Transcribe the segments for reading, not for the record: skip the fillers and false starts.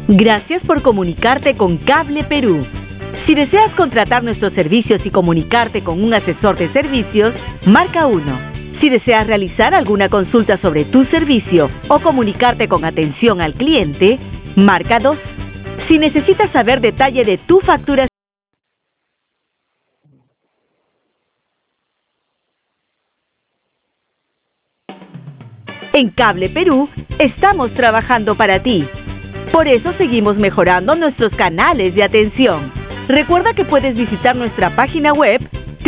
Gracias por comunicarte con Cable Perú. Si deseas contratar nuestros servicios y comunicarte con un asesor de servicios, marca 1. Si deseas realizar alguna consulta sobre tu servicio o comunicarte con atención al cliente, marca 2. Si necesitas saber detalle de tu facturación, en Cable Perú estamos trabajando para ti. Por eso seguimos mejorando nuestros canales de atención. Recuerda que puedes visitar nuestra página web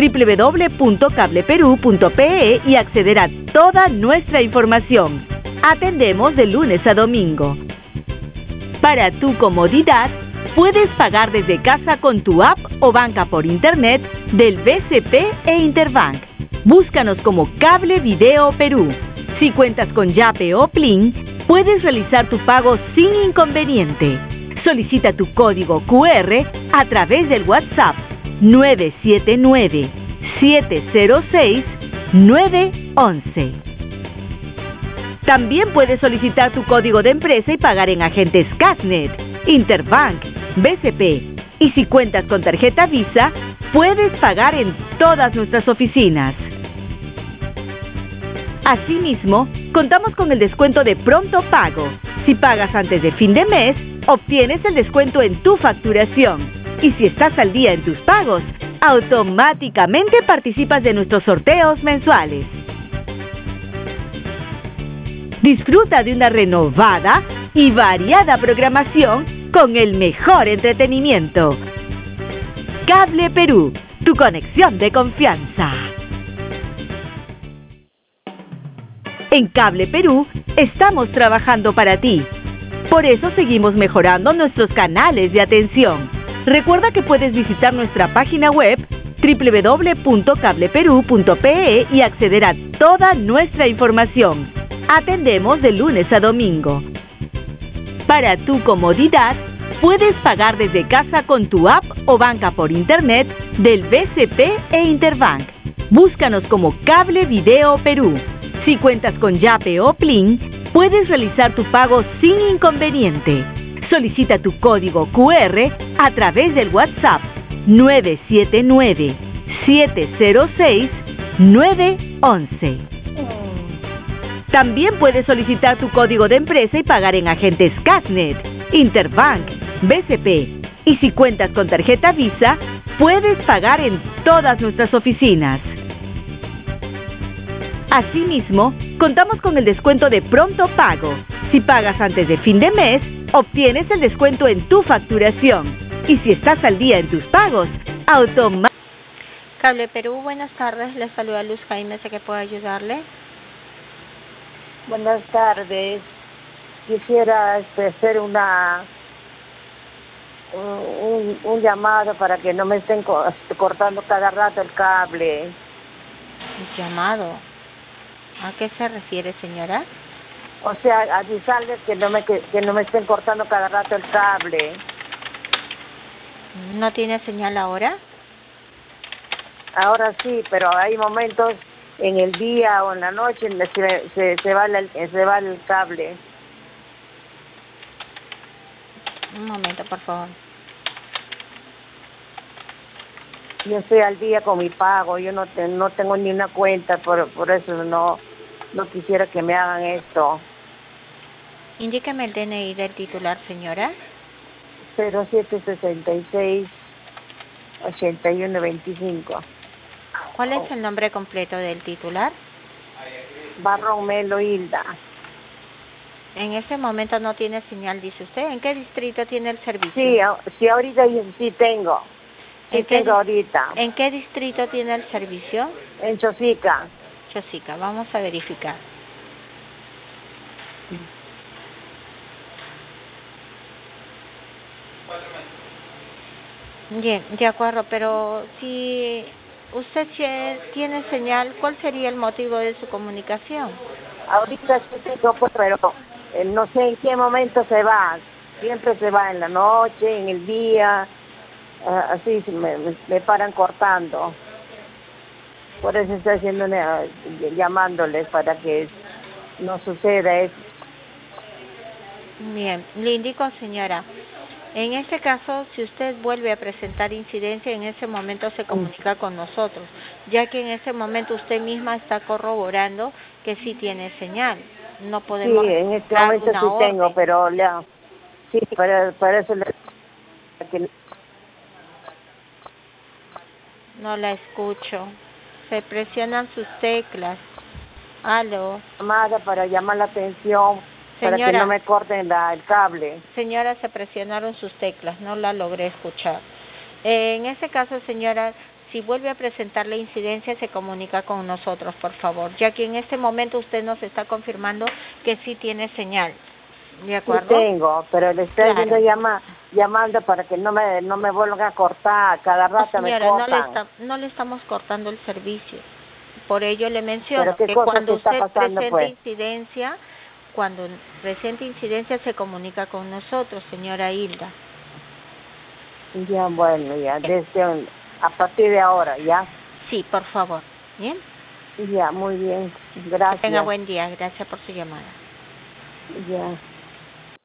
www.cableperú.pe y acceder a toda nuestra información. Atendemos de lunes a domingo. Para tu comodidad, puedes pagar desde casa con tu app o banca por internet del BCP e Interbank. Búscanos como Cable Video Perú. Si cuentas con Yape o Plin, puedes realizar tu pago sin inconveniente. Solicita tu código QR a través del WhatsApp 979-706-911. También puedes solicitar tu código de empresa y pagar en agentes Casnet, Interbank, BCP. Y si cuentas con tarjeta Visa, puedes pagar en todas nuestras oficinas. Asimismo, contamos con el descuento de pronto pago. Si pagas antes de fin de mes, obtienes el descuento en tu facturación. Y si estás al día en tus pagos, automáticamente participas de nuestros sorteos mensuales. Disfruta de una renovada y variada programación con el mejor entretenimiento. Cable Perú, tu conexión de confianza. En Cable Perú estamos trabajando para ti. Por eso seguimos mejorando nuestros canales de atención. Recuerda que puedes visitar nuestra página web www.cableperú.pe y acceder a toda nuestra información. Atendemos de lunes a domingo. Para tu comodidad, puedes pagar desde casa con tu app o banca por internet del BCP e Interbank. Búscanos como Cable Video Perú. Si cuentas con Yape o Plin, puedes realizar tu pago sin inconveniente. Solicita tu código QR a través del WhatsApp 979-706-911. También puedes solicitar tu código de empresa y pagar en agentes Casnet, Interbank, BCP. Y si cuentas con tarjeta Visa, puedes pagar en todas nuestras oficinas. Asimismo, contamos con el descuento de pronto pago. Si pagas antes de fin de mes, obtienes el descuento en tu facturación. Y si estás al día en tus pagos, automáticamente... Cable Perú, buenas tardes. Les saluda Luz Jaime, ¿sé que puedo ayudarle? Buenas tardes. Quisiera hacer un llamado para que no me estén cortando cada rato el cable. ¿Llamado? ¿A qué se refiere, señora? O sea, avisarles que no me estén cortando cada rato el cable. ¿No tiene señal ahora? Ahora sí, pero hay momentos en el día o en la noche se va el cable. Un momento, por favor. Yo estoy al día con mi pago, yo no tengo ni una cuenta, por eso no quisiera que me hagan esto. Indíqueme el DNI del titular, señora. 0766-8125. ¿Cuál es el nombre completo del titular? Barrón Melo Hilda. En ese momento no tiene señal, dice usted. ¿En qué distrito tiene el servicio? Sí, ahorita sí tengo. Sí tengo ahorita. ¿En qué distrito tiene el servicio? En Chosica. Chosica, vamos a verificar. Bien, de acuerdo, pero si usted tiene señal, ¿cuál sería el motivo de su comunicación? Ahorita sí tengo, pues, pero no sé en qué momento se va. Siempre se va en la noche, en el día, así me paran cortando. Por eso estoy llamándoles para que no suceda eso. Bien, le indico, señora, en este caso, si usted vuelve a presentar incidencia, en ese momento se comunica con nosotros, ya que en ese momento usted misma está corroborando que sí tiene señal. No podemos Sí, en este dar momento una sí orden. tengo, pero sí, para eso No la escucho. Se presionan sus teclas. Aló. llamada para llamar la atención, para que no me corten el cable. Señora, se presionaron sus teclas, no la logré escuchar. En ese caso, señora, si vuelve a presentar la incidencia, se comunica con nosotros, por favor, ya que en este momento usted nos está confirmando que sí tiene señal. ¿De acuerdo? Sí tengo, pero le estoy llamando para que no me vuelvan a cortar, cada rato señora, me cortan. no le estamos cortando el servicio. Por ello le menciono ¿Pero qué que cosa cuando está usted pasando, presente pues? incidencia, cuando presente incidencia se comunica con nosotros, señora Hilda. Ya, bueno, ya, a partir de ahora, ¿ya? Sí, por favor. ¿Bien? Ya, muy bien, gracias. Que tenga buen día, gracias por su llamada. Ya.